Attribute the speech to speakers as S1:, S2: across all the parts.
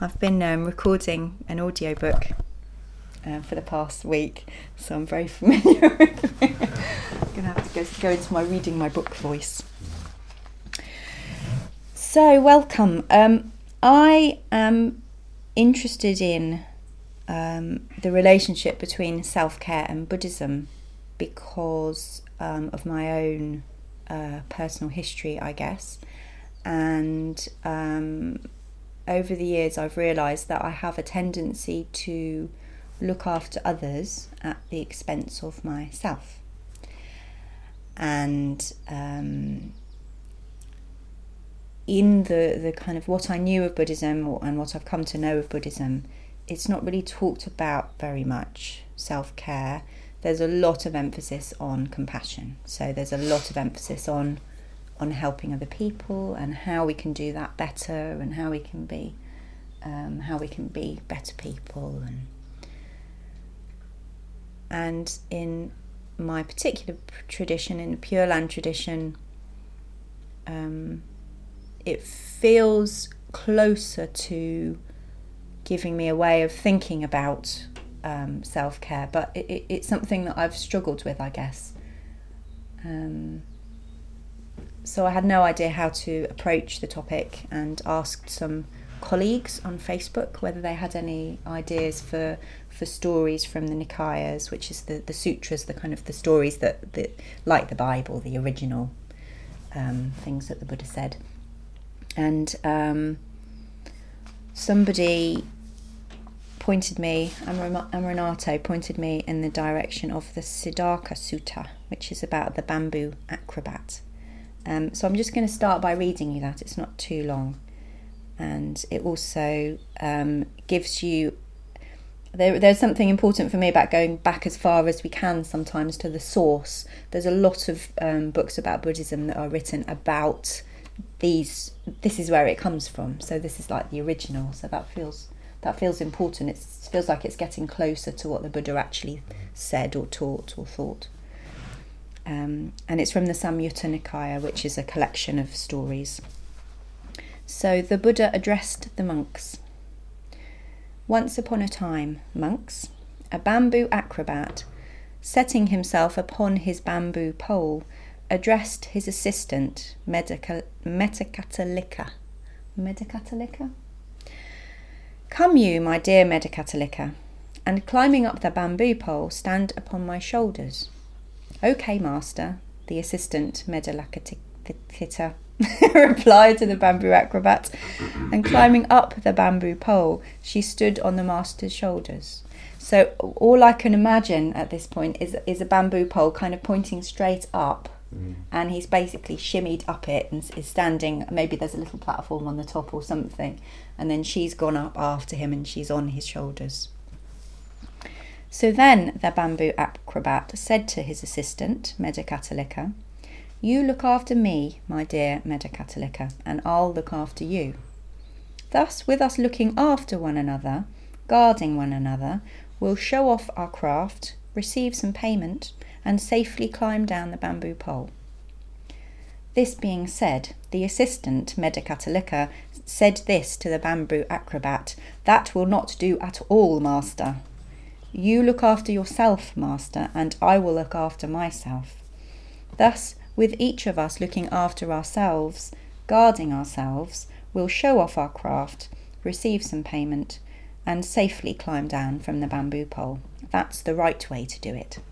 S1: I've been recording an audiobook for the past week, so I'm very familiar with it. I'm going to have to go into my reading my book voice. So, welcome. I am interested in the relationship between self-care and Buddhism because of my own personal history, I guess. And over the years I've realised that I have a tendency to look after others at the expense of myself. And in the kind of what I knew of Buddhism and what I've come to know of Buddhism, it's not really talked about very much, self-care. There's a lot of emphasis on compassion. So there's a lot of emphasis on helping other people and how we can do that better and how we can be better people. And in my particular tradition, in the Pure Land tradition, it feels closer to giving me a way of thinking about self-care, but it's something that I've struggled with, I guess. So I had no idea how to approach the topic and asked some colleagues on Facebook whether they had any ideas for stories from the Nikayas, which is the sutras, the kind of the stories that like the Bible, the original things that the Buddha said. And somebody pointed me, Amaranato pointed me in the direction of the Siddhartha Sutta, which is about the bamboo acrobat. So I'm just going to start by reading you that. It's not too long. And it also gives you... There's something important for me about going back as far as we can sometimes to the source. There's a lot of books about Buddhism that are written about these. This is where it comes from. So this is like the original. So that feels important. It feels like it's getting closer to what the Buddha actually said or taught or thought. And it's from the Samyutta Nikaya, which is a collection of stories. So the Buddha addressed the monks. Once upon a time, monks, a bamboo acrobat, setting himself upon his bamboo pole, addressed his assistant, Metakatalika. Metakatalika? Come you, my dear Metakatalika, and climbing up the bamboo pole, stand upon my shoulders. Okay, master, the assistant Medalakatikita replied to the bamboo acrobat, and climbing up the bamboo pole, she stood on the master's shoulders. So all I can imagine at this point is a bamboo pole kind of pointing straight up, and he's basically shimmied up it and is standing, maybe there's a little platform on the top or something, and then she's gone up after him and she's on his shoulders. So then the bamboo acrobat said to his assistant, Medakatalika, you look after me, my dear Medakatalika, and I'll look after you. Thus, with us looking after one another, guarding one another, we'll show off our craft, receive some payment, and safely climb down the bamboo pole. This being said, the assistant, Medakatalika, said this to the bamboo acrobat, that will not do at all, master. You look after yourself, master, and I will look after myself. Thus, with each of us looking after ourselves, guarding ourselves, we'll show off our craft, receive some payment, and safely climb down from the bamboo pole. That's the right way to do it.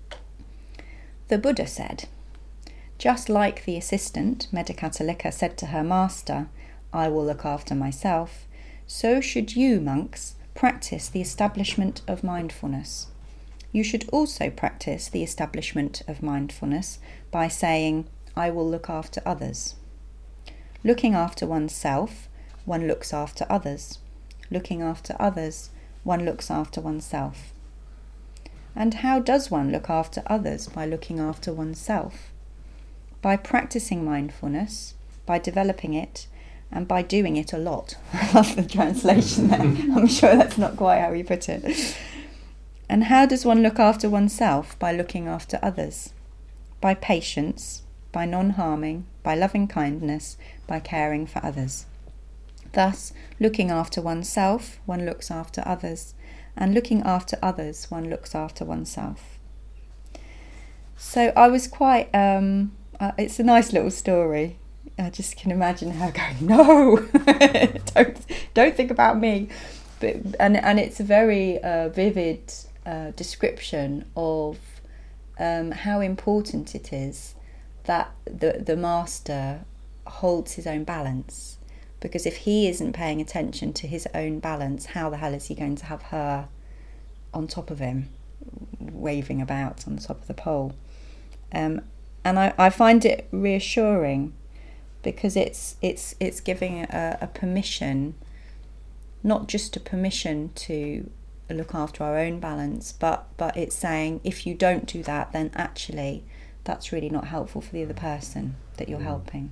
S1: The Buddha said, just like the assistant, Medakatalika, said to her master, I will look after myself, so should you, monks, practice the establishment of mindfulness. You should also practice the establishment of mindfulness by saying, I will look after others. Looking after oneself, one looks after others. Looking after others, one looks after oneself. And how does one look after others by looking after oneself? By practicing mindfulness, by developing it, and by doing it a lot. I love the translation there. I'm sure that's not quite how you put it. And how does one look after oneself? By looking after others. By patience, by non-harming, by loving kindness, by caring for others. Thus, looking after oneself, one looks after others, and looking after others, one looks after oneself. So I was quite, it's a nice little story. I just can imagine her going, no, don't think about me. But and it's a very vivid description of how important it is that the master holds his own balance. Because if he isn't paying attention to his own balance, how the hell is he going to have her on top of him, waving about on the top of the pole? And I find it reassuring, because it's giving a permission, not just a permission to look after our own balance, but it's saying, if you don't do that, then actually that's really not helpful for the other person that you're helping.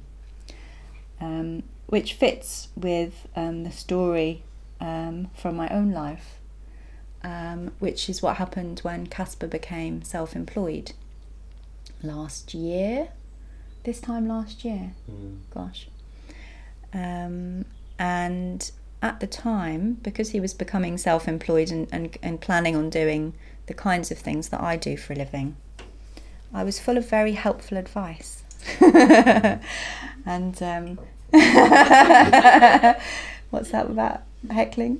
S1: Which fits with the story from my own life, which is what happened when Caspar became self-employed this time last year. Gosh. And at the time, because he was becoming self-employed and planning on doing the kinds of things that I do for a living, I was full of very helpful advice. And what's that about heckling?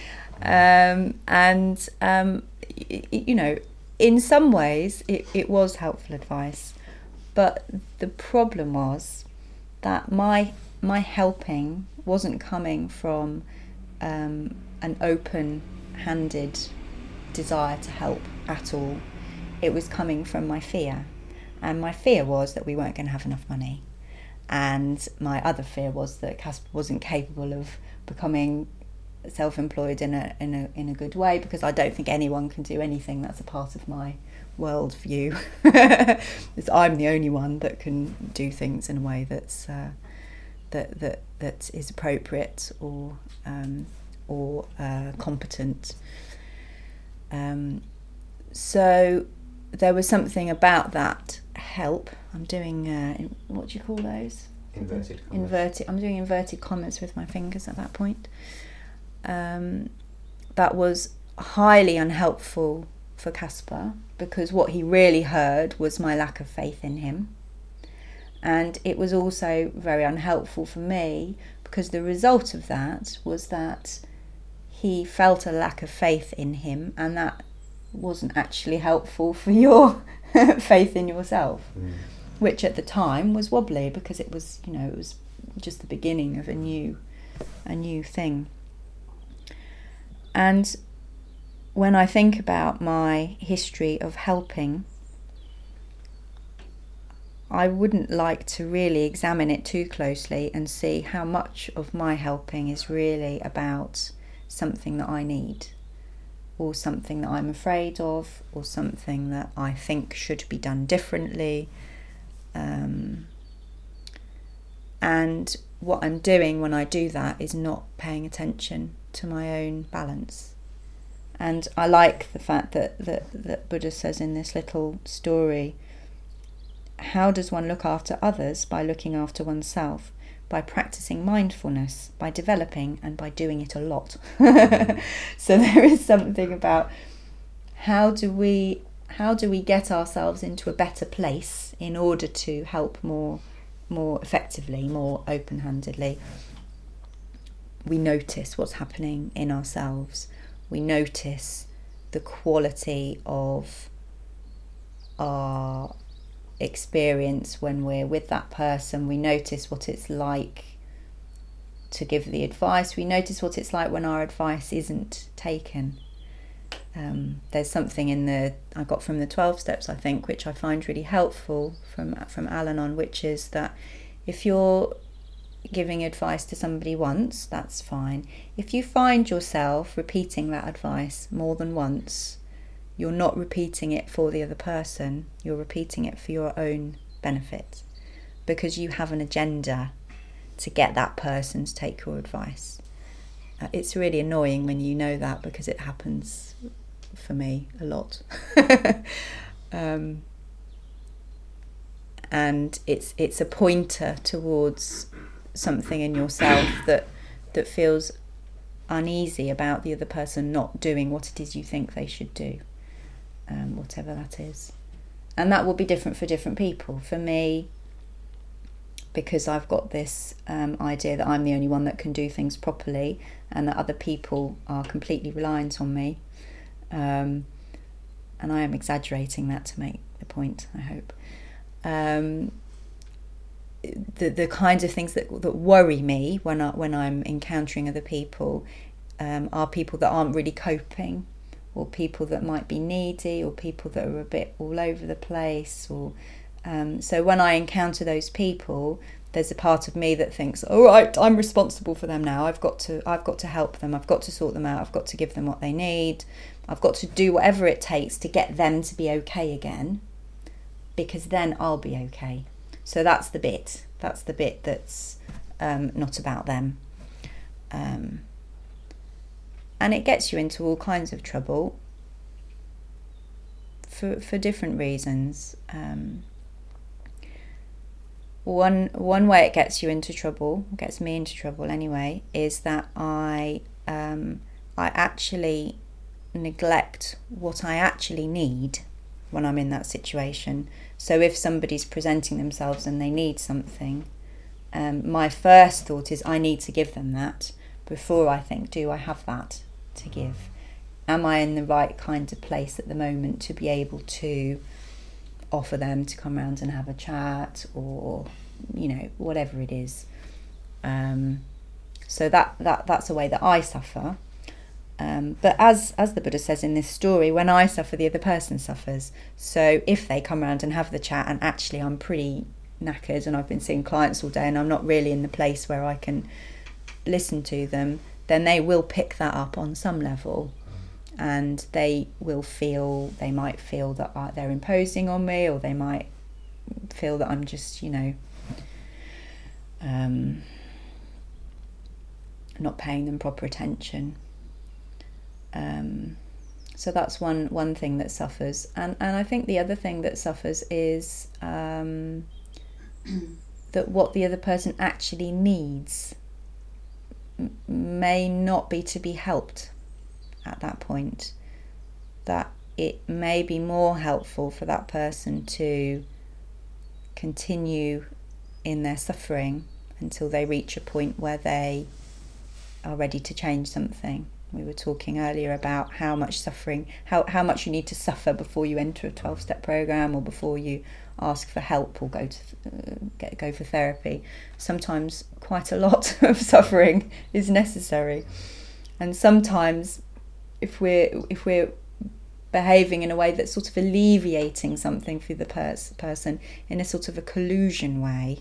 S1: You know, in some ways it was helpful advice, but the problem was that my helping wasn't coming from an open-handed desire to help at all. It was coming from my fear, and my fear was that we weren't going to have enough money. And my other fear was that Caspar wasn't capable of becoming self-employed in a good way, because I don't think anyone can do anything that's a part of my worldview. Because I'm the only one that can do things in a way that's that is appropriate or competent. So there was something about that help. I'm doing what do you call those?
S2: Inverted commas.
S1: I'm doing inverted commas with my fingers at that point. That was highly unhelpful for Caspar, because what he really heard was my lack of faith in him. And it was also very unhelpful for me, because the result of that was that he felt a lack of faith in him, and that wasn't actually helpful for your faith in yourself, which at the time was wobbly, because it was, you know, it was just the beginning of a new thing. And when I think about my history of helping, I wouldn't like to really examine it too closely and see how much of my helping is really about something that I need, or something that I'm afraid of, or something that I think should be done differently. And what I'm doing when I do that is not paying attention to my own balance. And I like the fact that Buddha says in this little story, how does one look after others? By looking after oneself, by practicing mindfulness, by developing, and by doing it a lot. So there is something about how do we get ourselves into a better place in order to help more effectively, more open-handedly. We notice what's happening in ourselves. We notice the quality of our experience when we're with that person. We notice what it's like to give the advice. We notice what it's like when our advice isn't taken. There's something I got from the 12 steps, I think, which I find really helpful from Al-Anon, which is that if you're giving advice to somebody once, that's fine. If you find yourself repeating that advice more than once, you're not repeating it for the other person, you're repeating it for your own benefit, because you have an agenda to get that person to take your advice. It's really annoying when you know that, because it happens for me a lot. And it's a pointer towards something in yourself that that feels uneasy about the other person not doing what it is you think they should do, whatever that is. And that will be different for different people. For me, because I've got this idea that I'm the only one that can do things properly and that other people are completely reliant on me, and I am exaggerating that to make the point, I hope. The kinds of things that worry me when I'm encountering other people are people that aren't really coping, or people that might be needy, or people that are a bit all over the place, or so when I encounter those people, there's a part of me that thinks, all right, I'm responsible for them now. I've got to help them. I've got to sort them out. I've got to give them what they need. I've got to do whatever it takes to get them to be okay again, because then I'll be okay. So that's the bit that's not about them. And it gets you into all kinds of trouble for different reasons. One way it gets you into trouble, gets me into trouble anyway, is that I actually neglect what I actually need when I'm in that situation. So if somebody's presenting themselves and they need something, my first thought is I need to give them that before I think, do I have that to give? Am I in the right kind of place at the moment to be able to offer them to come round and have a chat, or whatever it is. So that's a way that I suffer. But as the Buddha says in this story, when I suffer, the other person suffers. So if they come round and have the chat and actually I'm pretty knackered and I've been seeing clients all day and I'm not really in the place where I can listen to them, then they will pick that up on some level, and they might feel that they're imposing on me, or they might feel that I'm just not paying them proper attention. So that's one thing that suffers, and I think the other thing that suffers is that what the other person actually needs may not be to be helped at that point. That it may be more helpful for that person to continue in their suffering until they reach a point where they are ready to change something. We were talking earlier about how much suffering, how much you need to suffer before you enter a 12-step program, or before you ask for help or go for therapy. Sometimes quite a lot of suffering is necessary, and sometimes if we're behaving in a way that's sort of alleviating something for the person in a sort of a collusion way,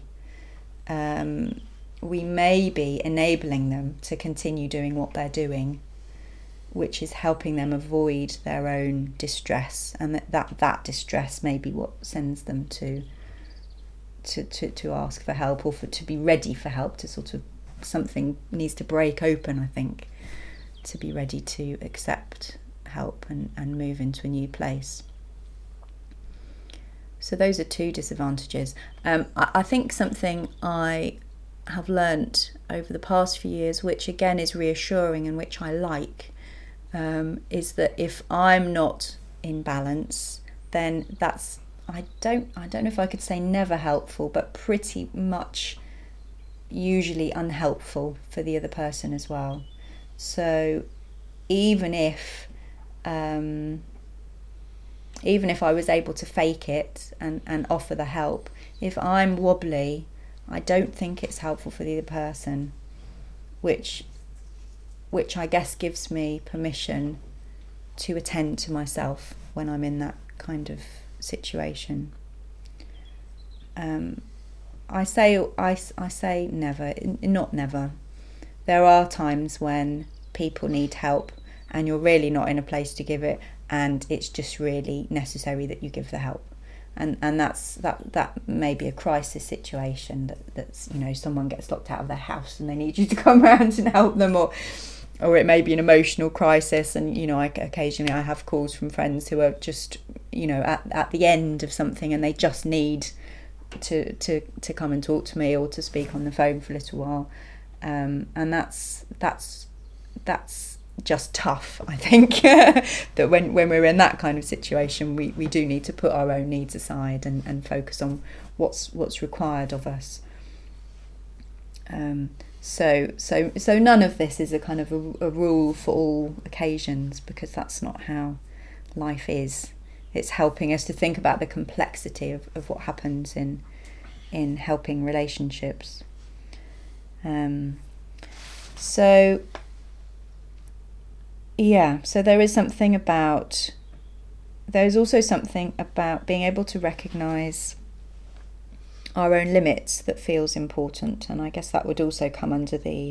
S1: we may be enabling them to continue doing what they're doing, which is helping them avoid their own distress, and that distress may be what sends them to ask for help, or to be ready for help, to sort of, something needs to break open, I think, to be ready to accept help and move into a new place. So those are two disadvantages. I think something I have learnt over the past few years, which again is reassuring and which I like, is that if I'm not in balance, then that's, I don't know if I could say never helpful, but pretty much usually unhelpful for the other person as well. So even if I was able to fake it and offer the help, if I'm wobbly, I don't think it's helpful for the other person, which I guess gives me permission to attend to myself when I'm in that kind of situation. I say never, not never. There are times when people need help and you're really not in a place to give it, and it's just really necessary that you give the help. And that may be a crisis situation, that's someone gets locked out of their house and they need you to come around and help them, or it may be an emotional crisis, and occasionally I have calls from friends who are just at the end of something and they just need to come and talk to me or to speak on the phone for a little while, and that's just tough, I think. That when we're in that kind of situation, we do need to put our own needs aside and focus on what's required of us. So none of this is a kind of a rule for all occasions, because that's not how life is. It's helping us to think about the complexity of what happens in helping relationships. So there's also something about being able to recognise our own limits that feels important, and I guess that would also come under the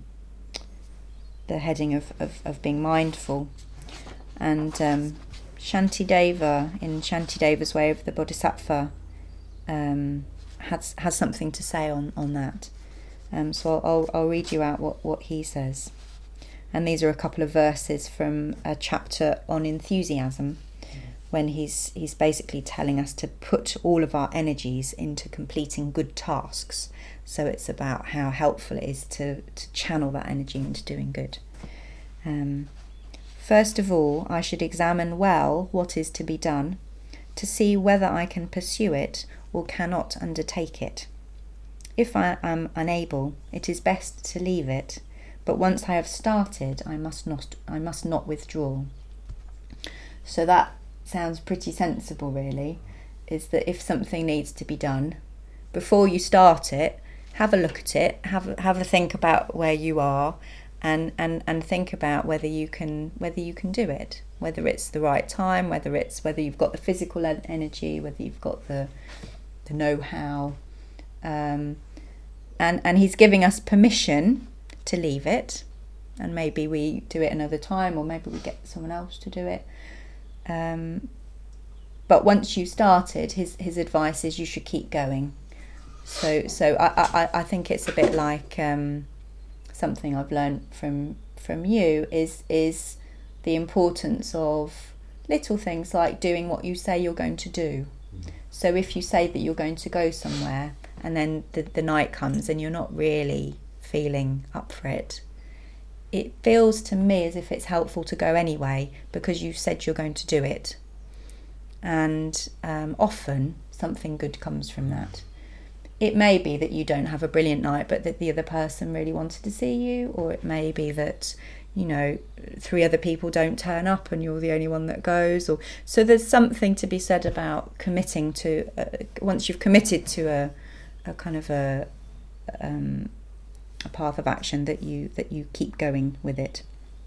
S1: heading of being mindful. And Shantideva, in Shantideva's Way of the Bodhisattva, has something to say on that. So I'll read you out what he says. And these are a couple of verses from a chapter on enthusiasm, when he's basically telling us to put all of our energies into completing good tasks. So it's about how helpful it is to channel that energy into doing good. First of all, I should examine well what is to be done, to see whether I can pursue it or cannot undertake it. If I am unable, it is best to leave it, but once I have started, I must not withdraw. So that sounds pretty sensible, really, is that if something needs to be done, before you start it, have a look at it, have a think about where you are, and think about whether you can do it, whether it's the right time, whether you've got the physical energy, whether you've got the know-how, and he's giving us permission to leave it, and maybe we do it another time, or maybe we get someone else to do it. But once you started, his advice is you should keep going. So I think it's a bit like something I've learned from you is the importance of little things like doing what you say you're going to do. So if you say that you're going to go somewhere, and then the night comes and you're not really feeling up for it, it feels to me as if it's helpful to go anyway, because you said you're going to do it. And often something good comes from that. It may be that you don't have a brilliant night, but that the other person really wanted to see you, or it may be that, 3 other people don't turn up and you're the only one that goes. So there's something to be said about committing to, once you've committed to a kind of a path of action, that you keep going with it.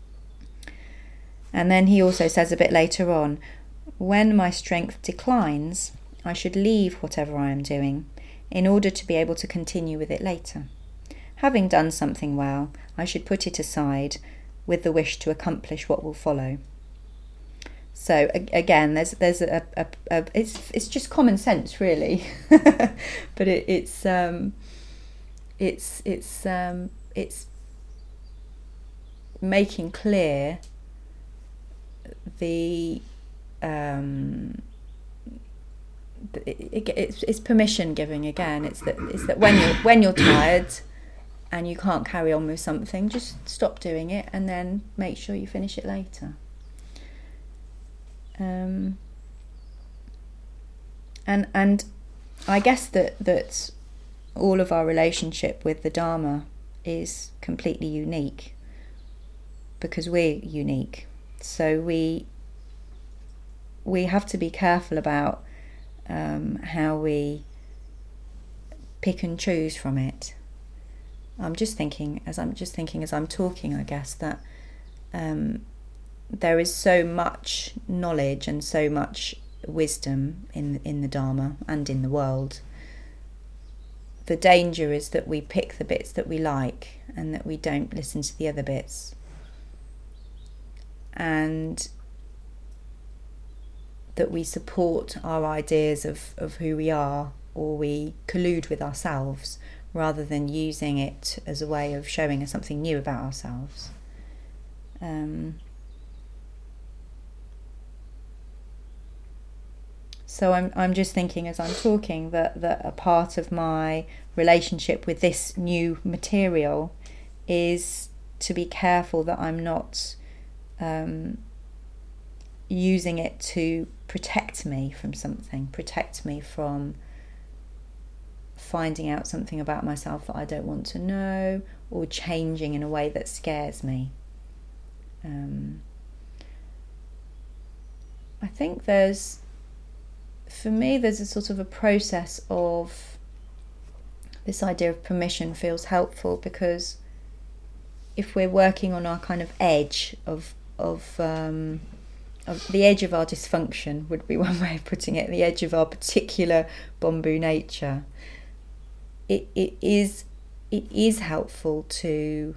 S1: And then he also says a bit later on, when my strength declines, I should leave whatever I am doing in order to be able to continue with it later. Having done something well, I should put it aside with the wish to accomplish what will follow. So again, there's it's just common sense, really, but it's making clear it's permission giving again. It's that when you're tired and you can't carry on with something, just stop doing it and then make sure you finish it later. And I guess that all of our relationship with the Dharma is completely unique, because we're unique. So we have to be careful about how we pick and choose from it. I'm just thinking as I'm talking, I guess, that there is so much knowledge and so much wisdom in the Dharma and in the world. The danger is that we pick the bits that we like and that we don't listen to the other bits. And that we support our ideas of who we are, or we collude with ourselves rather than using it as a way of showing us something new about ourselves. So I'm just thinking as I'm talking that a part of my relationship with this new material is to be careful that I'm not using it to protect me from something, protect me from finding out something about myself that I don't want to know, or changing in a way that scares me. I think there's a sort of a process of this idea of permission feels helpful, because if we're working on our kind of edge of the edge of our dysfunction, would be one way of putting it, the edge of our particular Bamboo nature, it is helpful to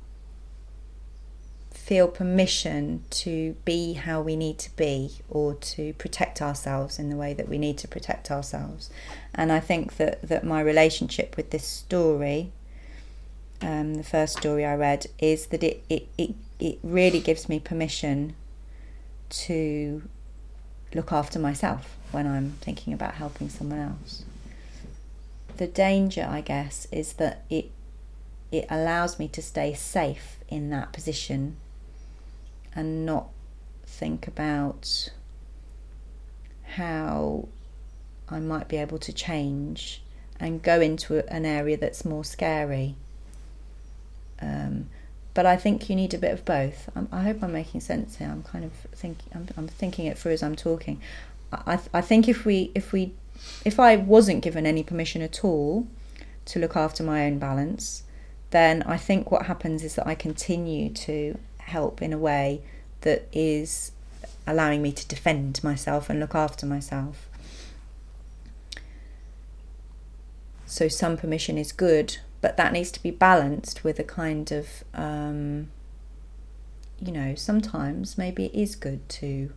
S1: feel permission to be how we need to be, or to protect ourselves in the way that we need to protect ourselves. And I think that my relationship with this story, the first story I read, is that it really gives me permission to look after myself when I'm thinking about helping someone else. The danger, I guess, is that it allows me to stay safe in that position and not think about how I might be able to change and go into an area that's more scary. But I think you need a bit of both. I hope I'm making sense here. I'm kind of thinking it through as I'm talking. I think if I wasn't given any permission at all to look after my own balance, then I think what happens is that I continue to help in a way that is allowing me to defend myself and look after myself. So some permission is good, but that needs to be balanced with a kind of, sometimes maybe it is good to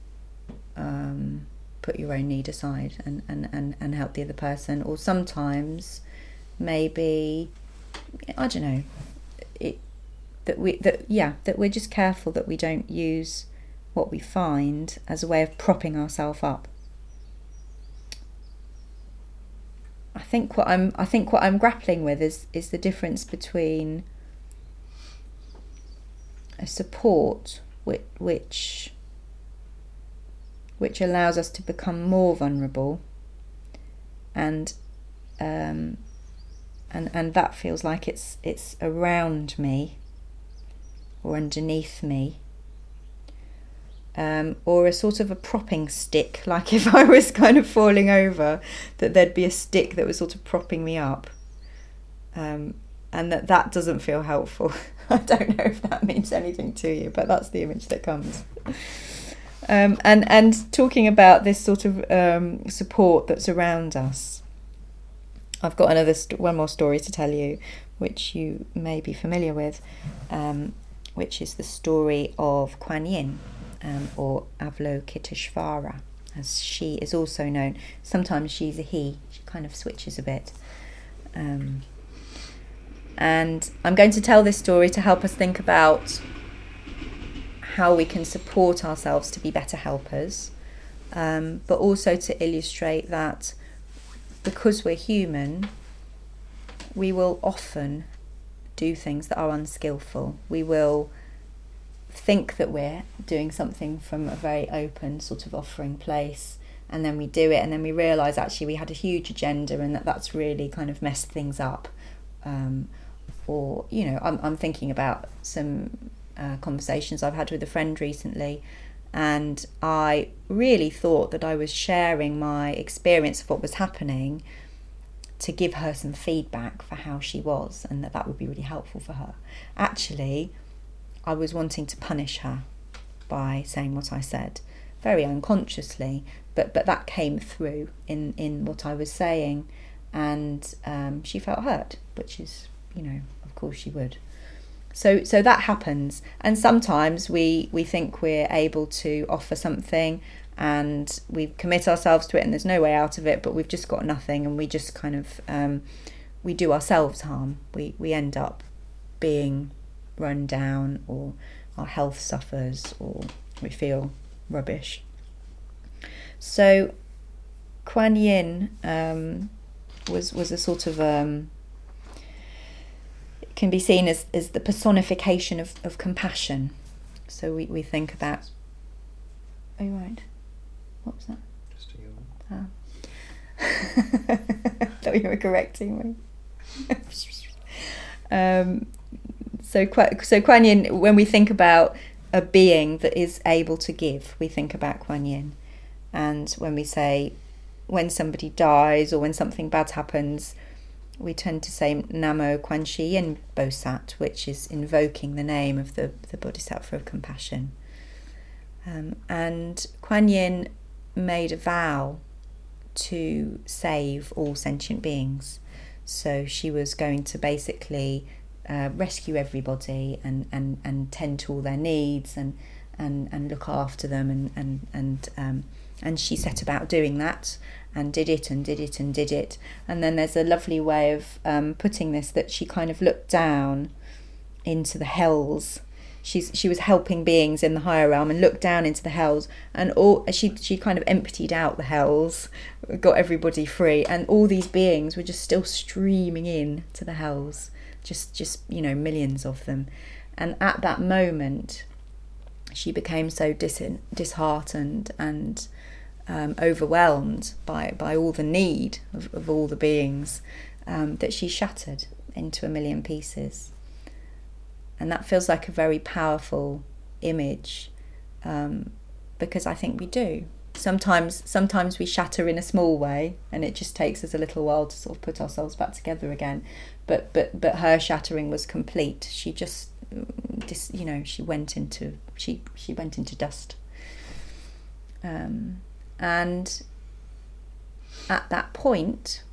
S1: put your own need aside and help the other person, or sometimes maybe, I don't know, that we're just careful that we don't use what we find as a way of propping ourselves up. I think what I'm grappling with is the difference between a support which allows us to become more vulnerable, and that feels like it's around me or underneath me, or a sort of a propping stick, like if I was kind of falling over, that there'd be a stick that was sort of propping me up, and that doesn't feel helpful. I don't know if that means anything to you, but that's the image that comes. And talking about this sort of support that's around us, I've got one more story to tell you, which you may be familiar with, which is the story of Kuan Yin, or Avalokiteshvara, as she is also known. Sometimes she's a he. She kind of switches a bit. And I'm going to tell this story to help us think about how we can support ourselves to be better helpers, but also to illustrate that because we're human, we will often do things that are unskillful. We will think that we're doing something from a very open sort of offering place, and then we do it, and then we realise actually we had a huge agenda, and that's really kind of messed things up. Or I'm thinking about some conversations I've had with a friend recently, and I really thought that I was sharing my experience of what was happening to give her some feedback for how she was, and that would be really helpful for her. Actually, I was wanting to punish her by saying what I said, very unconsciously, but that came through in what I was saying, and she felt hurt, which is, of course she would. So that happens, and sometimes we think we're able to offer something and we commit ourselves to it and there's no way out of it, but we've just got nothing, and we just kind of we do ourselves harm. We end up being run down, or our health suffers, or we feel rubbish. So Kuan Yin was a sort of can be seen as the personification of compassion. So we think about... Oh, right. What was that?
S2: Just a yawn.
S1: I thought you were correcting me. So Kuan Yin, when we think about a being that is able to give, we think about Kuan Yin. And when we say, when somebody dies or when something bad happens, we tend to say Namo Quan Shi Yin Bosat, which is invoking the name of the Bodhisattva of compassion. And Kuan Yin made a vow to save all sentient beings. So she was going to basically rescue everybody and tend to all their needs and look after them and she set about doing that and did it. And then there's a lovely way of putting this, that she kind of looked down into the hells. She was helping beings in the higher realm and looked down into the hells, and she kind of emptied out the hells, got everybody free, and all these beings were just still streaming in to the hells, just millions of them. And at that moment, she became so disheartened and overwhelmed by all the need of all the beings, that she shattered into a million pieces. And that feels like a very powerful image, because I think we do. Sometimes we shatter in a small way, and it just takes us a little while to sort of put ourselves back together again. But her shattering was complete. She just, she went into dust. And at that point,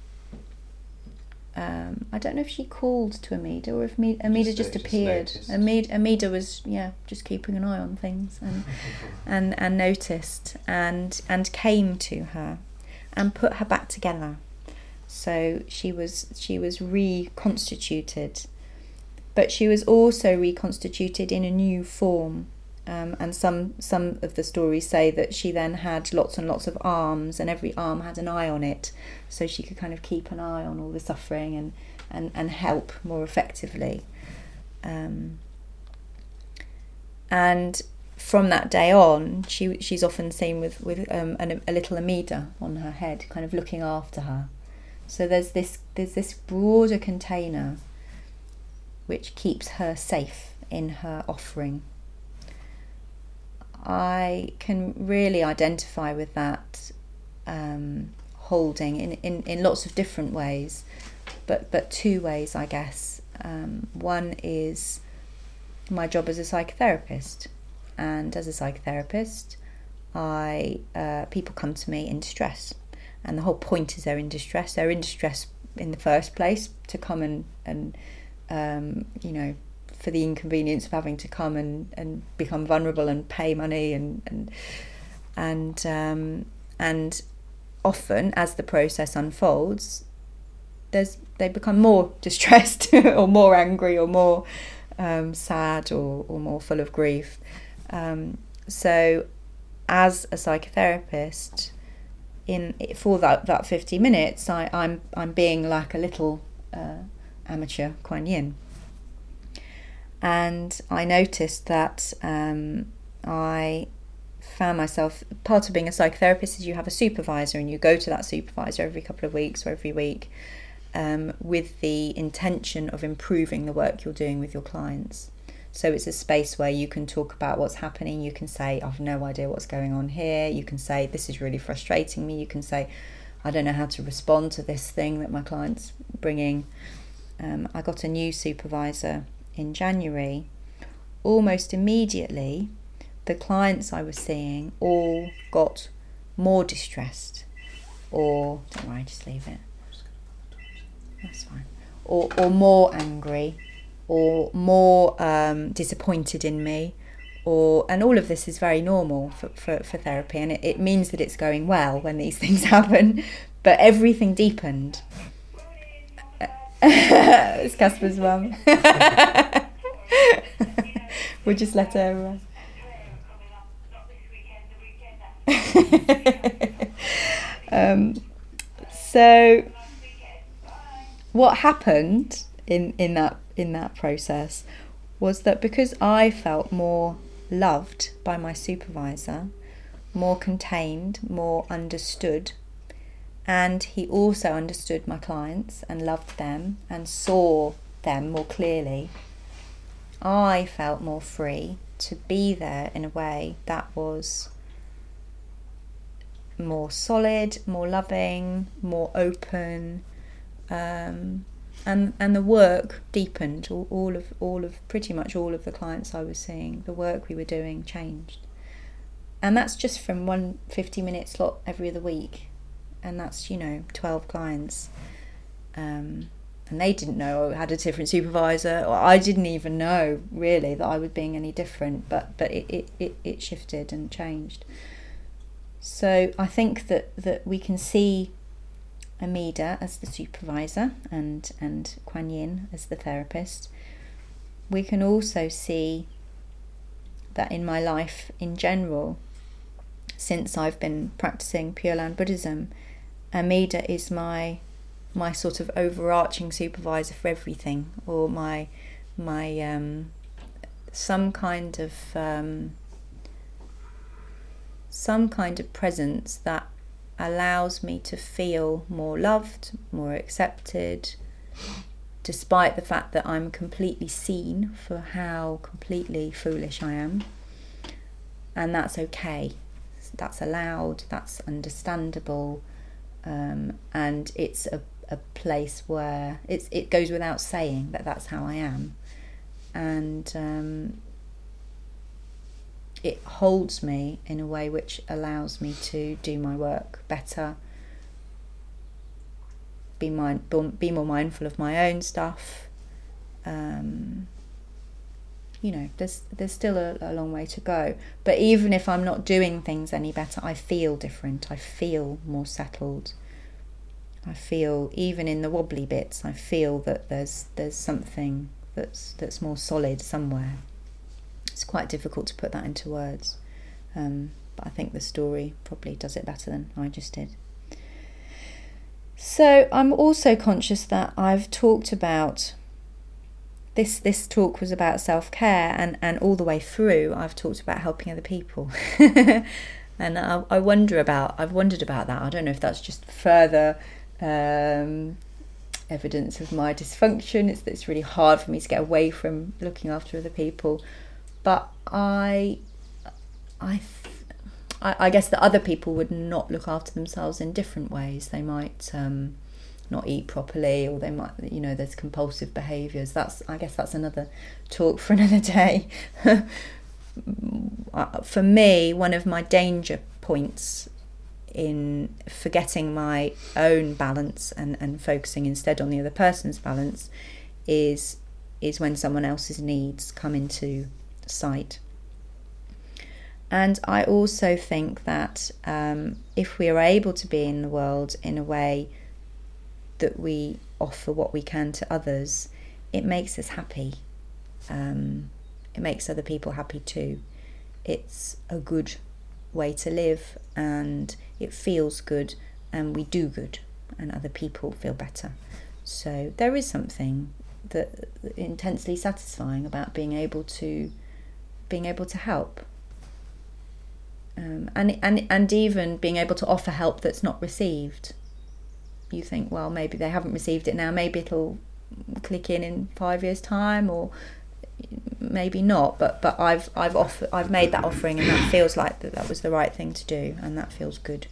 S1: I don't know if she called to Amida or if Amida just appeared. Amida was just keeping an eye on things and noticed and came to her and put her back together. So she was reconstituted, but she was also reconstituted in a new form. And some of the stories say that she then had lots and lots of arms, and every arm had an eye on it, so she could kind of keep an eye on all the suffering and help more effectively. And from that day on, she's often seen with a little Amida on her head, kind of looking after her. So there's this broader container which keeps her safe in her offering. I can really identify with that holding in lots of different ways, but two ways, I guess. One is my job as a psychotherapist, and as a psychotherapist, people come to me in distress, and the whole point is they're in distress. They're in distress in the first place to come and for the inconvenience of having to come and become vulnerable and pay money and often as the process unfolds, they become more distressed or more angry or more sad or more full of grief. So as a psychotherapist, for that 50 minutes, I'm being like a little amateur Kuan Yin. And I noticed that I found myself, part of being a psychotherapist is you have a supervisor, and you go to that supervisor every couple of weeks or every week with the intention of improving the work you're doing with your clients. So it's a space where you can talk about what's happening. You can say, I've no idea what's going on here. You can say, this is really frustrating me. You can say, I don't know how to respond to this thing that my client's bringing. I got a new supervisor in January. Almost immediately, the clients I was seeing all got more distressed, or don't worry, just leave it. That's fine. Or more angry, or more disappointed in me, and all of this is very normal for therapy, and it means that it's going well when these things happen. But everything deepened. It's Casper's mum. We'll just let her. So, what happened in in that process was that because I felt more loved by my supervisor, more contained, more understood, and he also understood my clients and loved them and saw them more clearly, I felt more free to be there in a way that was more solid, more loving, more open, and the work deepened. All of pretty much all of the clients I was seeing, the work we were doing changed, and that's just from one 50-minute slot every other week, and that's 12 clients, and they didn't know I had a different supervisor, or I didn't even know really that I was being any different, but it shifted and changed. So I think that we can see Amida as the supervisor and Kuan Yin as the therapist. We can also see that in my life in general, since I've been practicing Pure Land Buddhism, Amida is my sort of overarching supervisor for everything, or my some kind of presence that allows me to feel more loved, more accepted, despite the fact that I'm completely seen for how completely foolish I am. And that's okay. That's allowed, that's understandable, and it's a place where it goes without saying that that's how I am. And it holds me in a way which allows me to do my work better, be more mindful of my own stuff. There's still a long way to go, but even if I'm not doing things any better, I feel different. I feel more settled. I feel, even in the wobbly bits, I feel that there's something that's more solid somewhere. It's quite difficult to put that into words, but I think the story probably does it better than I just did. So I'm also conscious that I've talked about this talk was about self-care, and all the way through I've talked about helping other people. And I've wondered about that. I don't know if that's just further evidence of my dysfunction. It's really hard for me to get away from looking after other people, but I guess that other people would not look after themselves in different ways. They might not eat properly, or they might, there's compulsive behaviours. I guess that's another talk for another day. For me, one of my danger points in forgetting my own balance and focusing instead on the other person's balance is when someone else's needs come into sight. And I also think that if we are able to be in the world in a way that we offer what we can to others, it makes us happy. It makes other people happy too. It's a good way to live, and it feels good, and we do good, and other people feel better. So there is something that intensely satisfying about being able to help, and even being able to offer help that's not received. You think, well, maybe they haven't received it now, maybe it'll click in 5 years' time, or maybe not, but I've made that offering, and that feels like that was the right thing to do, and that feels good.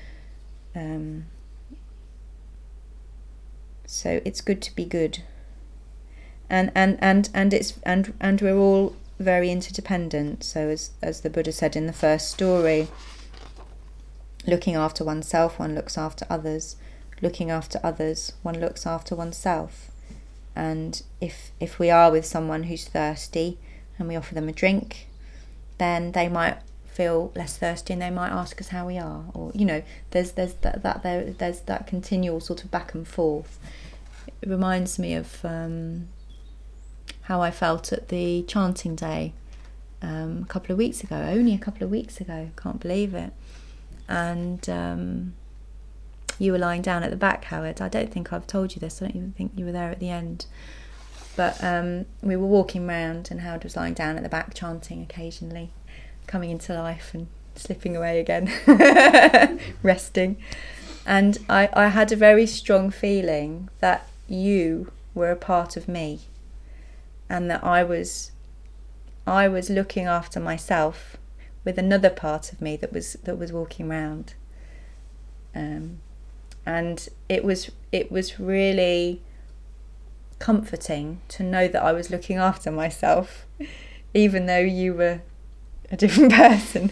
S1: So it's good to be good, and we're all very interdependent. So as the Buddha said in the first story, looking after oneself, one looks after others. Looking after others, one looks after oneself. And if we are with someone who's thirsty and we offer them a drink, then they might feel less thirsty and they might ask us how we are. Or there's that continual sort of back and forth. It reminds me of how I felt at the chanting day only a couple of weeks ago. Can't believe it. And you were lying down at the back, Howard. I don't think I've told you this. I don't even think you were there at the end. But we were walking round, and Howard was lying down at the back chanting occasionally, coming into life and slipping away again, resting. And I had a very strong feeling that you were a part of me, and that I was looking after myself with another part of me that was walking round. And it was really comforting to know that I was looking after myself, even though you were a different person.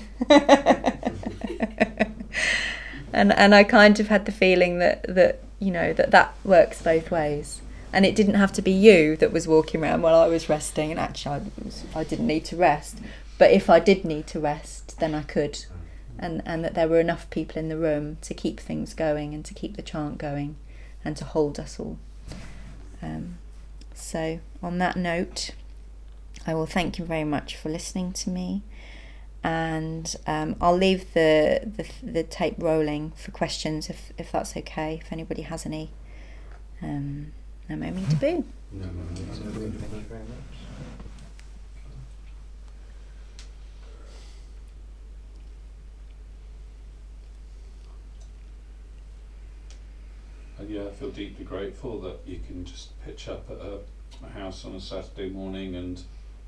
S1: and I kind of had the feeling that you know that works both ways, and it didn't have to be you that was walking around while I was resting. And actually, I didn't need to rest, but if I did need to rest, then I could. And that there were enough people in the room to keep things going and to keep the chant going and to hold us all. So on that note, I will thank you very much for listening to me, and I'll leave the tape rolling for questions if that's okay, if anybody has any. No moment to boo.
S2: No, thank you very much.
S3: Yeah, I feel deeply grateful that you can just pitch up at a house on a Saturday morning and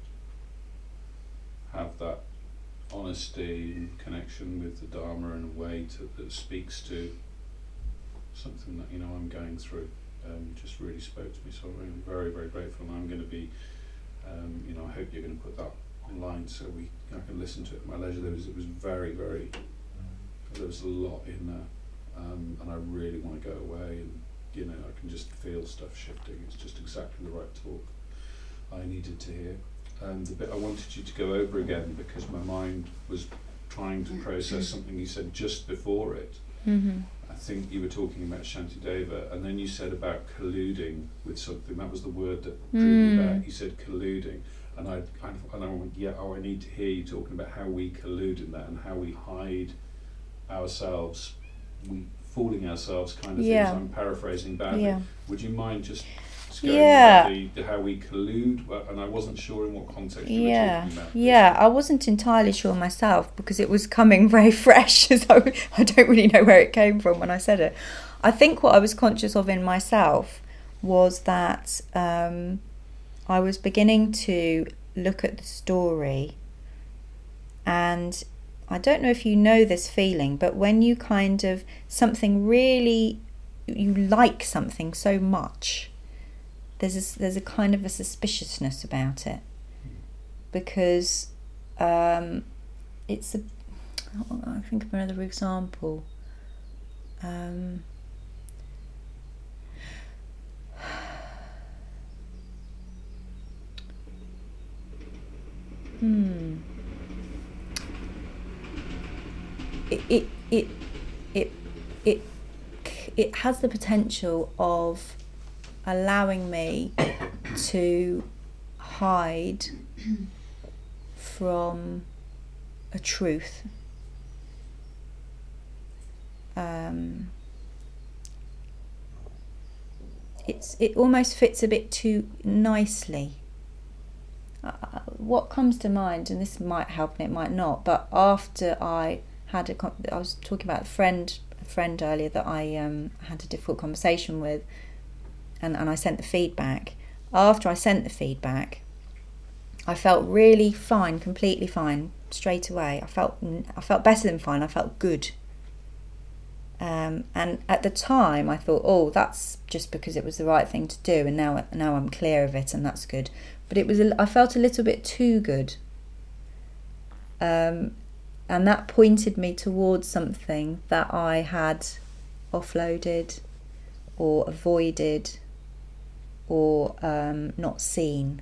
S3: have that honesty and connection with the Dharma in a way that speaks to something that I'm going through. Just really spoke to me, so I'm very, very grateful, and I'm going to be, I hope you're going to put that online so I can listen to it at my leisure. There was a lot in there. And I really want to go away, and I can just feel stuff shifting. It's just exactly the right talk I needed to hear. The bit I wanted you to go over again, because my mind was trying to process something you said just before it.
S1: Mm-hmm.
S3: I think you were talking about Shantideva, and then you said about colluding with something. That was the word that drew me back. You said colluding, and I went, I need to hear you talking about how we collude in that and how we hide ourselves. We fooling ourselves kind of things. I'm paraphrasing badly. Yeah. Would you mind just going over how we collude? And I wasn't sure in what context you were talking about.
S1: Yeah, I wasn't entirely sure myself, because it was coming very fresh, so I don't really know where it came from when I said it. I think what I was conscious of in myself was that I was beginning to look at the story, and I don't know if you know this feeling, but when you kind of something really, you like something so much, there's a kind of a suspiciousness about it, because it's a. I think of another example. It has the potential of allowing me to hide from a truth. It almost fits a bit too nicely. What comes to mind, and this might help and it might not, but after I was talking about a friend earlier that I had a difficult conversation with, and I sent the feedback. After I sent the feedback, I felt really fine, completely fine, straight away. I felt better than fine. I felt good. And at the time, I thought, oh, that's just because it was the right thing to do, and now I'm clear of it, and that's good. But I felt a little bit too good. And that pointed me towards something that I had offloaded or avoided or not seen.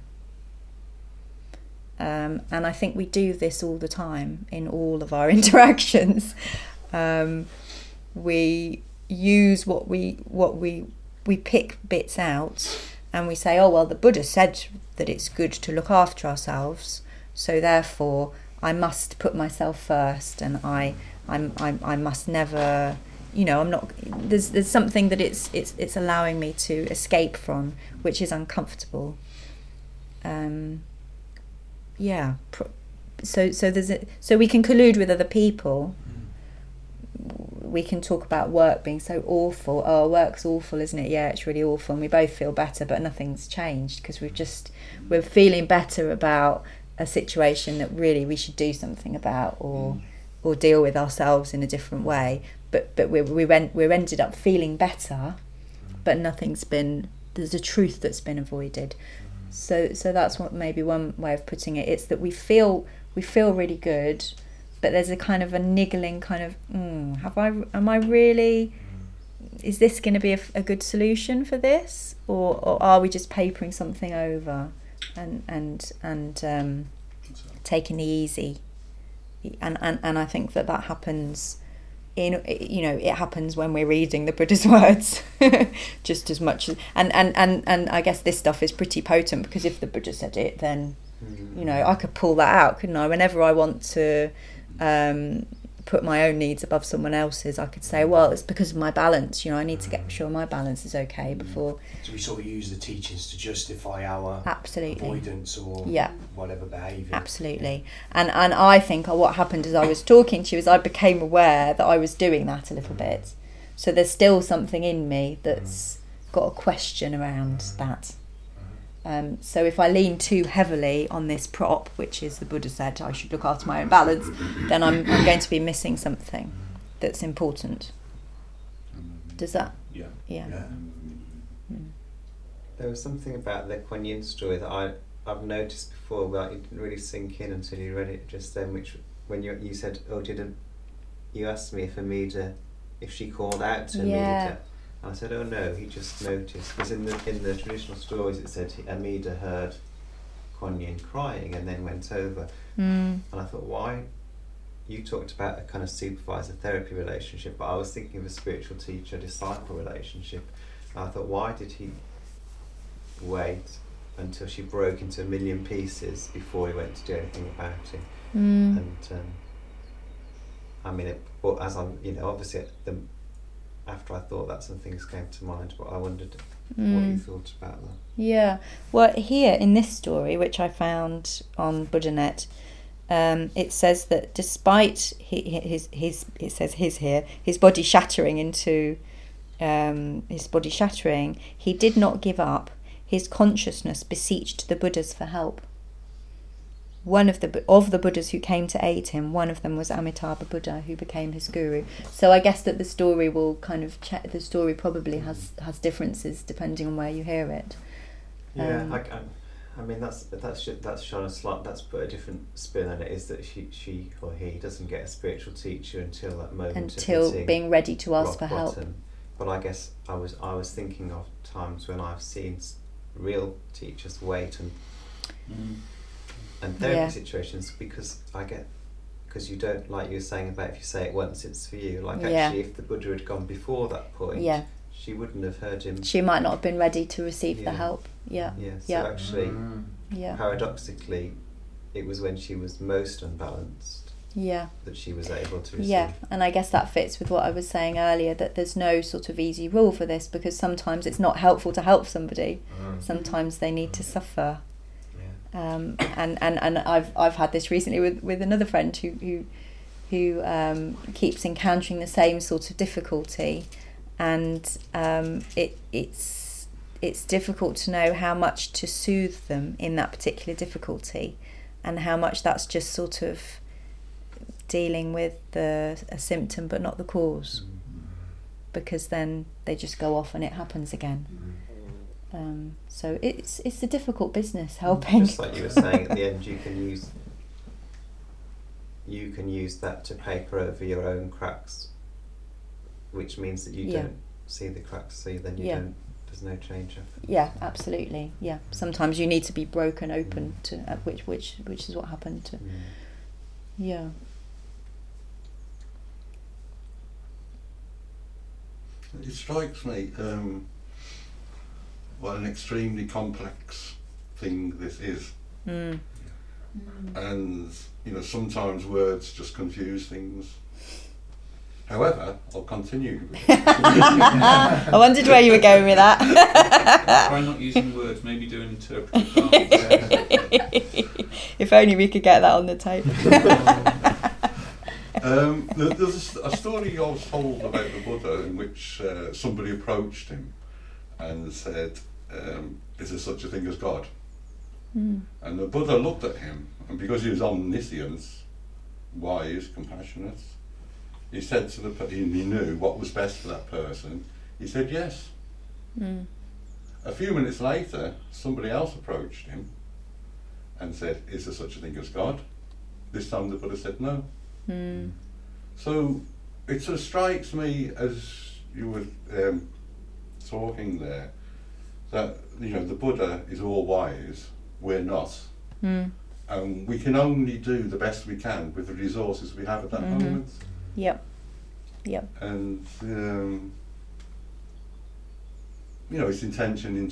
S1: And I think we do this all the time in all of our interactions. We use what we pick bits out, and we say, oh well, the Buddha said that it's good to look after ourselves, so therefore I must put myself first, and I must never, I'm not. There's something that it's allowing me to escape from, which is uncomfortable. so we can collude with other people. We can talk about work being so awful. Oh, work's awful, isn't it? Yeah, it's really awful, and we both feel better, but nothing's changed because we're feeling better about a situation that really we should do something about or deal with ourselves in a different way. But we're ended up feeling better, but there's a truth that's been avoided. So that's what maybe one way of putting it. It's that we feel really good, but there's a kind of a niggling kind of, am I really, is this going to be a good solution for this? Or are we just papering something over and taking the easy? And I think that happens it happens when we're reading the Buddha's words just as much as, and I guess this stuff is pretty potent, because if the Buddha said it, then I could pull that out, couldn't I? Whenever I want to put my own needs above someone else's, I could say, well, it's because of my balance, I need to get sure my balance is okay before.
S2: So we sort of use the teachings to justify our avoidance or whatever behaviour.
S1: Absolutely. And I think what happened as I was talking to you is I became aware that I was doing that a little bit. So there's still something in me that's got a question around that. So if I lean too heavily on this prop, which is the Buddha said I should look after my own balance, then I'm going to be missing something that's important. Does that? Yeah.
S4: There was something about the Kuan Yin story that I've noticed before, but it didn't really sink in until you read it just then. Which when you said, you asked me if she called out to Amida. I said, oh no, he just noticed. Because in the traditional stories it said Amida heard Kuan Yin crying and then went over. And I thought, why? You talked about a kind of supervisor-therapy relationship, but I was thinking of a spiritual teacher-disciple relationship. And I thought, why did he wait until she broke into a million pieces before he went to do anything about it? And obviously after I thought that, some things came to mind, but I wondered what you thought about that. Yeah,
S1: well, here in this story, which I found on BuddhaNet, it says that despite his body shattering he did not give up. His consciousness beseeched the Buddhas for help. One of the Buddhas who came to aid him, one of them was Amitabha Buddha, who became his guru. So I guess that the story will kind of the story probably has differences depending on where you hear it.
S4: Yeah, I mean that's shone a slight. That's put a different spin on it. Is that she or he doesn't get a spiritual teacher until that moment of
S1: being ready to ask for help.
S4: But I guess I was thinking of times when I've seen real teachers wait and therapy situations, because you don't, like you were saying about if you say it once it's for you, actually if the Buddha had gone before that point, she wouldn't have heard him.
S1: She might not have been ready to receive the help.
S4: Actually paradoxically it was when she was most unbalanced that she was able to receive.
S1: And I guess that fits with what I was saying earlier, that there's no sort of easy rule for this, because sometimes it's not helpful to help somebody. Sometimes they need to suffer. And I've had this recently with another friend who keeps encountering the same sort of difficulty, and it's difficult to know how much to soothe them in that particular difficulty, and how much that's just sort of dealing with a symptom but not the cause, because then they just go off and it happens again. So it's a difficult business helping.
S4: Just like you were saying at the end, you can use that to paper over your own cracks, which means that you don't see the cracks, so then you don't. There's no change.
S1: Absolutely. Sometimes you need to be broken open to which is what happened to.
S5: It strikes me what an extremely complex thing this is. And sometimes words just confuse things, However, I'll continue.
S1: I wondered where you were going with that.
S3: Try not using words, maybe do an interpretive.
S1: If only we could get that on the tape.
S5: There's a story I was told about the Buddha in which somebody approached him and said, is there such a thing as God? And the Buddha looked at him, and because he was omniscient, wise, compassionate, he said to the he knew what was best for that person. He said yes. A few minutes later, somebody else approached him and said, is there such a thing as God? This time the Buddha said no. So it sort of strikes me as you were talking there that the Buddha is all wise, we're not. And we can only do the best we can with the resources we have at that moment.
S1: Yep.
S5: And it's intention.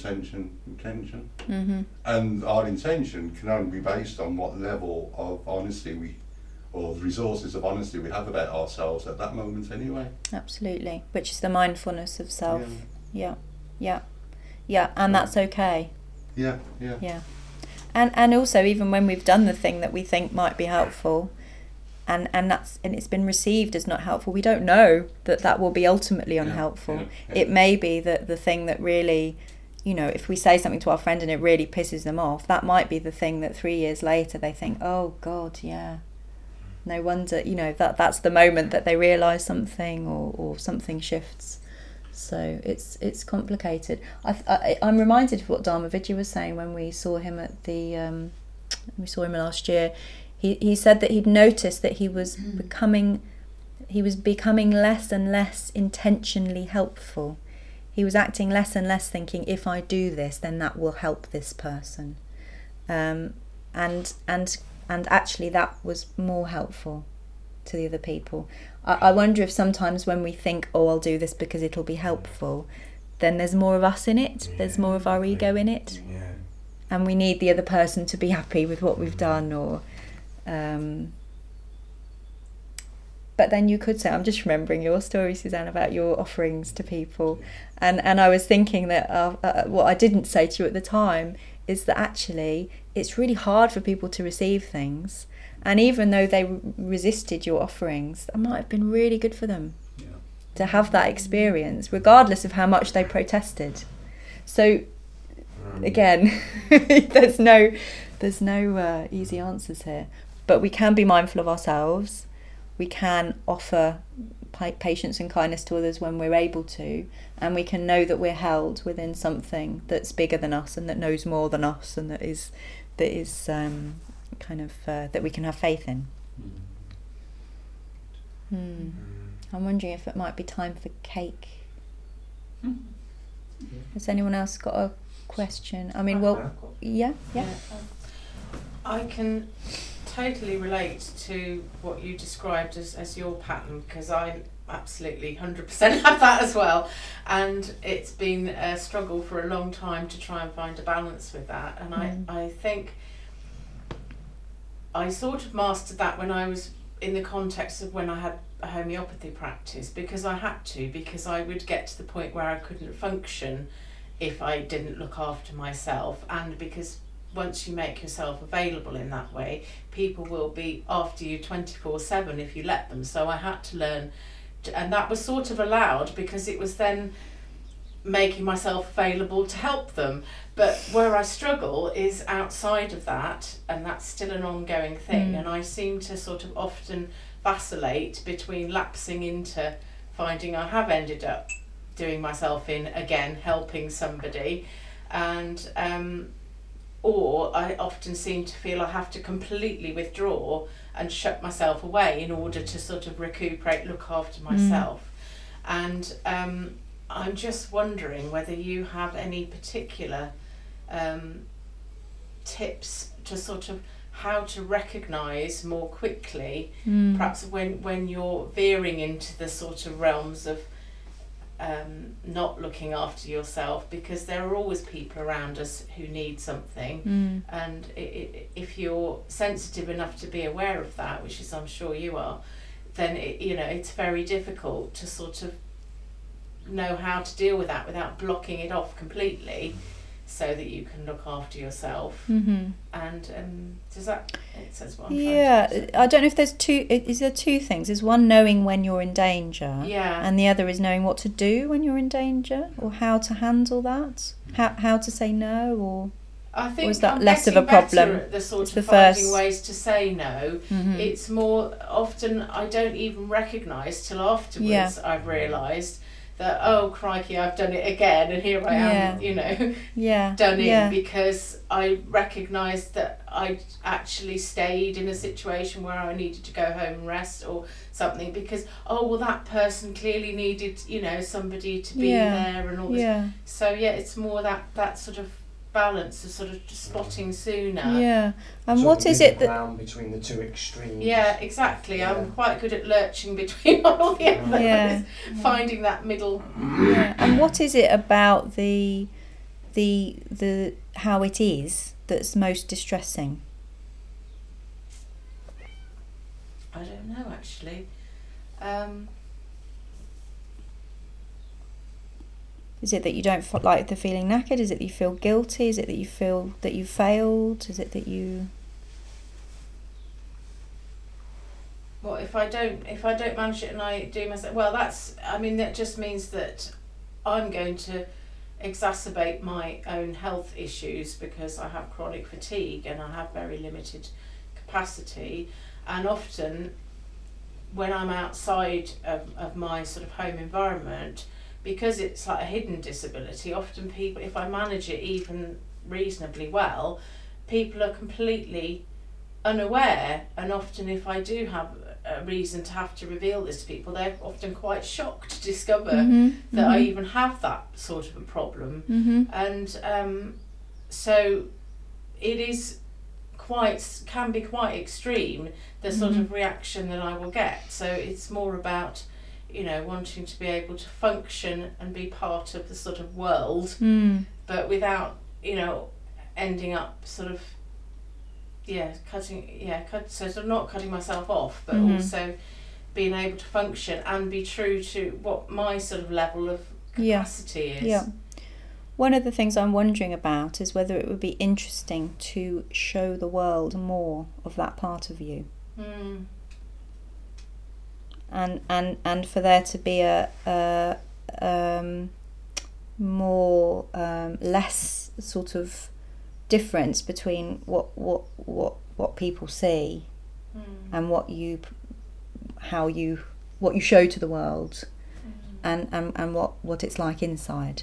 S5: And our intention can only be based on what level of honesty or the resources of honesty we have about ourselves at that moment anyway.
S1: Absolutely. Which is the mindfulness of self. Yeah. And that's okay.
S5: Yeah.
S1: And also, even when we've done the thing that we think might be helpful, and it's been received as not helpful, we don't know that will be ultimately unhelpful. It may be that the thing that really, if we say something to our friend and it really pisses them off, that might be the thing that 3 years later they think, oh God, yeah, no wonder, that's the moment that they realise something or something shifts. So it's complicated. I'm reminded of what Dharma Vidya was saying when we saw him at we saw him last year. He said that he'd noticed that he was becoming less and less intentionally helpful. He was acting less and less thinking, if I do this, then that will help this person. And actually that was more helpful to the other people. I wonder if sometimes when we think, I'll do this because it'll be helpful, then there's more of us in it, there's more of our ego in it. And we need the other person to be happy with what we've done, or but then you could say, I'm just remembering your story, Suzanne, about your offerings to people, and I was thinking that what I didn't say to you at the time is that actually it's really hard for people to receive things, and even though they resisted your offerings, that might have been really good for them to have that experience, regardless of how much they protested. So again, there's no easy answers here. But we can be mindful of ourselves. We can offer patience and kindness to others when we're able to, and we can know that we're held within something that's bigger than us and that knows more than us, and that is that we can have faith in. I'm wondering if it might be time for cake. Has anyone else got a question? I mean, yeah.
S6: I can totally relate to what you described as your pattern, because I absolutely 100% have that as well, and it's been a struggle for a long time to try and find a balance with that, and I think I sort of mastered that when I was in the context of when I had a homeopathy practice, because I would get to the point where I couldn't function if I didn't look after myself, and because once you make yourself available in that way, people will be after you 24/7 if you let them. So I had to learn, and that was sort of allowed because it was then making myself available to help them. But where I struggle is outside of that, and that's still an ongoing thing, and I seem to sort of often vacillate between lapsing into finding I have ended up doing myself in again, helping somebody, and or I often seem to feel I have to completely withdraw and shut myself away in order to sort of recuperate, look after myself. And I'm just wondering whether you have any particular tips to sort of how to recognise more quickly, perhaps when you're veering into the sort of realms of not looking after yourself, because there are always people around us who need something, and if you're sensitive enough to be aware of that, which is I'm sure you are, then it's very difficult to sort of know how to deal with that without blocking it off completely, so that you can look after yourself.
S1: Mm-hmm.
S6: And does that make sense what I'm
S1: trying
S6: to say?
S1: I don't know if there's is there two things. There's one, knowing when you're in danger, and the other is knowing what to do when you're in danger, or how to handle that, how to say no, or
S6: I think,
S1: or is that less of a problem?
S6: At the sort
S1: it's
S6: of
S1: the
S6: finding
S1: first
S6: ways to say no.
S1: Mm-hmm.
S6: It's more often I don't even recognise till afterwards I've realised that, oh crikey, I've done it again, and here I am, done it, because I recognised that I'd actually stayed in a situation where I needed to go home and rest or something, because that person clearly needed somebody to be there and all this. So it's more that sort of balance of sort of spotting sooner.
S1: And what is it
S2: that between the two extremes?
S6: Exactly. I'm quite good at lurching between all the others, finding that middle.
S1: And what is it about the how it is that's most distressing?
S6: I don't know, actually.
S1: Is it that you don't like the feeling knackered? Is it that you feel guilty? Is it that you feel that you failed? Is it that you...
S6: Well, if I don't manage it and I do myself, that just means that I'm going to exacerbate my own health issues, because I have chronic fatigue and I have very limited capacity, and often when I'm outside of my sort of home environment, because it's like a hidden disability, often people, if I manage it even reasonably well, people are completely unaware, and often if I do have a reason to have to reveal this to people, they're often quite shocked to discover that I even have that sort of a problem. And so it is can be quite extreme, the sort of reaction that I will get. So it's more about wanting to be able to function and be part of the sort of world, but without, ending up sort of, so not cutting myself off, but also being able to function and be true to what my sort of level of capacity is.
S1: Yeah. One of the things I'm wondering about is whether it would be interesting to show the world more of that part of you. And for there to be a more less sort of difference between what people see and what you show to the world, and what it's like inside.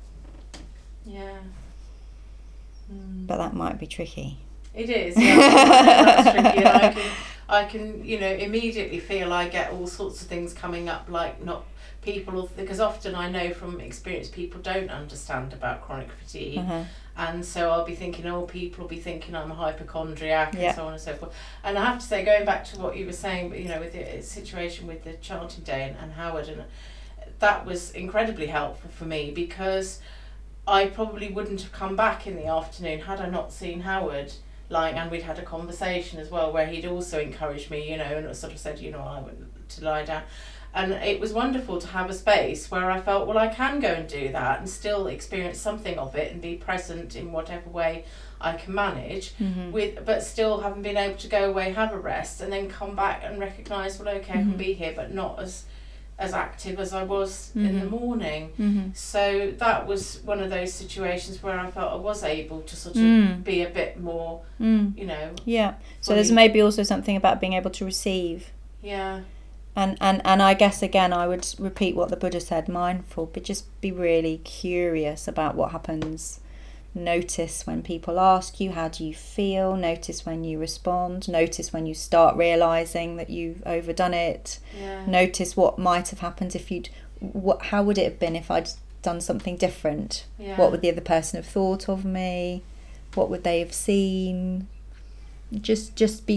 S1: But that might be tricky.
S6: It is. That's tricky, and I can immediately feel I get all sorts of things coming up, like not people, because often I know from experience people don't understand about chronic fatigue, and so I'll be thinking, people will be thinking I'm a hypochondriac and so on and so forth. And I have to say, going back to what you were saying, with the situation with the chanting day and Howard, and that was incredibly helpful for me, because I probably wouldn't have come back in the afternoon had I not seen Howard. And we'd had a conversation as well where he'd also encouraged me, and sort of said, I went to lie down. And it was wonderful to have a space where I felt, well, I can go and do that and still experience something of it and be present in whatever way I can manage, but still having been able to go away, have a rest, and then come back and recognise, well, okay, I can be here, but not as active as I was in the morning. So that was one of those situations where I felt I was able to sort of be a bit more,
S1: So there's maybe also something about being able to receive. And I guess again I would repeat what the Buddha said, mindful, but just be really curious about what happens. Notice when people ask you, how do you feel? Notice when you respond. Notice when you start realising that you've overdone it. Notice what might have happened if how would it have been if I'd done something different? What would the other person have thought of me? What would they have seen? Just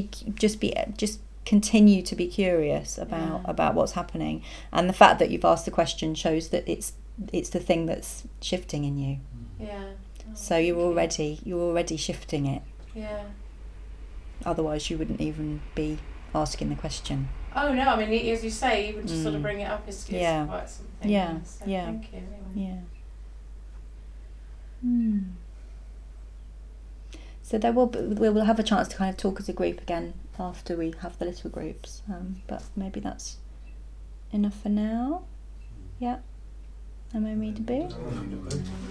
S1: continue to be curious about what's happening. And the fact that you've asked the question shows that it's the thing that's shifting in you. So you're already shifting it. Otherwise you wouldn't even be asking the question.
S6: Oh no, I mean, as you say, even to sort of bring it up is quite something.
S1: Yeah,
S6: so
S1: yeah.
S6: Thank you. Anyway.
S1: Yeah. So we will have a chance to kind of talk as a group again after we have the little groups. But maybe that's enough for now. Yeah. Am I read a bit?